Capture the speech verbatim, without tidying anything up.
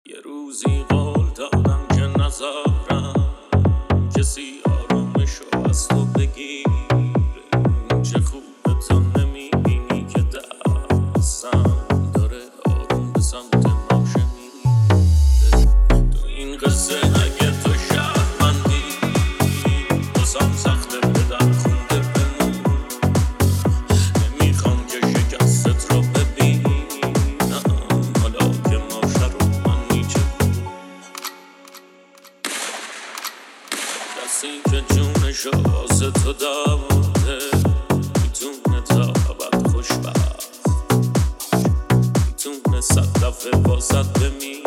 یه روزی قول دادم که نذارم کسی آرامشو از تو بگیره. چه خوبه تو نمیبینی که دستم داره آروم به سمت ماشه میره. تو این قصه اگه تو شهروندی بازم سخته بدن خونده بمون. نمیخوام که شکست رو ببینم حالا که ماشه رو من میچه. کسی که جونشو واسه تو داده میتونه تا ابد خوشبخت، میتونه صد دفعه واسط بمیره.